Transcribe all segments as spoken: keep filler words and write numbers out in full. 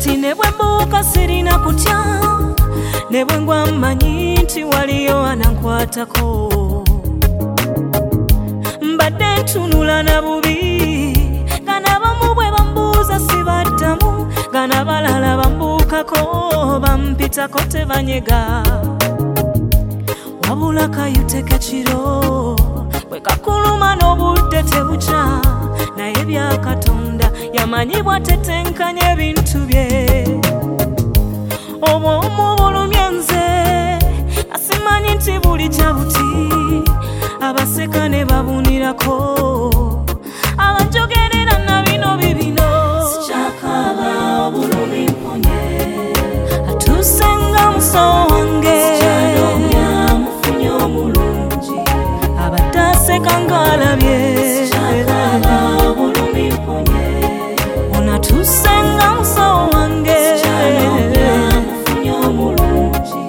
kati ne bwe mbuuka sirina kutya ne bwe ngwa mmanyi nti waliyo anankwatako mbadde ntunula na bubi ganabamu bwe bambuuza sibaddamu ganabalala bambuukako bampitako tebanyega wabula kayuteke kiro bwe kakuluma n'obudde tebukya naye bya Katonda yamanyi bwatetenkanya ebintu bye obwo omubulumye nze asimanyi nti buli kyabuti abaseka ne babunirako abanjogerera na bino bibino sikyakaba obulumi mponye atusenga muso wange sikyanomya mufunye omulungi abataseka ngalabye sikyakaba obulumi mponye onatusenga muso wange sikyanomya mufunye omulungi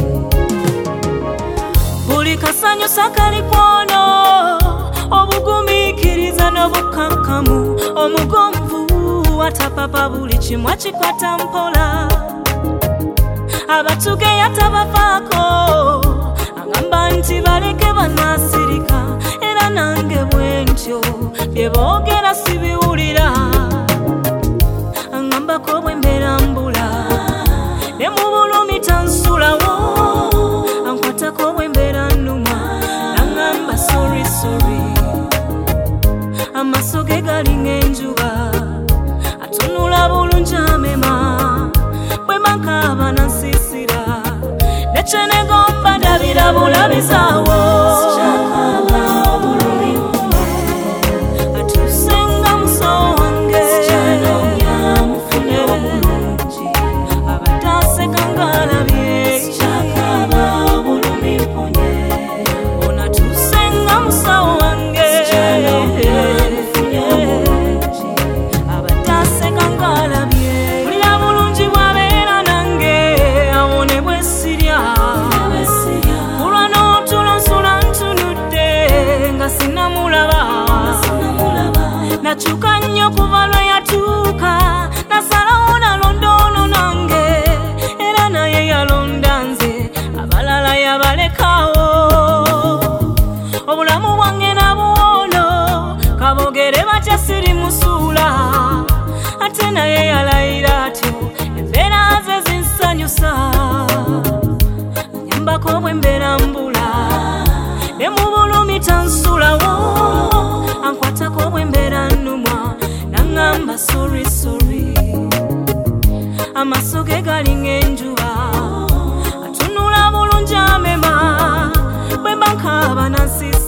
buli kasanyusa kali kwono obugumikiriza n'obukakamu omugomvu atapapa buli kimu akikwata mpola abatugeya tabafaako agamba nti baleke banasirika era nange bwe ntyo bye boogera sibiwulira angambako bwe mbeera mbula ne mu bulumi tansulawo ankwatako bwe mbeera nnuma nangamba sorry sorry amaso ge galinga enjuba atunula bulungi amema bwe makaaba nansisira nekyenegomba ndabira bulabizaawo atusenga muso wange abataseka ngalabye onatusenga muso wange abataseka ngalabye bulira bulungi bwabeera nange awone bwe sirya kulwa n'otulo nsula ntunudde nga sinamulaba nakyuka nnyo kuva lwe yatuuka nasalawo nalonda ono nange era naye yalonda nze abalala yabalekawo obulamu bwange nabwono kabogere batya siri musuula ate naye yalayira atyo embeera ze zinsanyusa nyambako bwe mbeera mbula ne mu bulumi tansulawo ankwatako bwe mbeera nnumwa nangamba sorry sorry amaso ge galinga enjuba atunula bulungi amema bwe mba nkaaba nansisa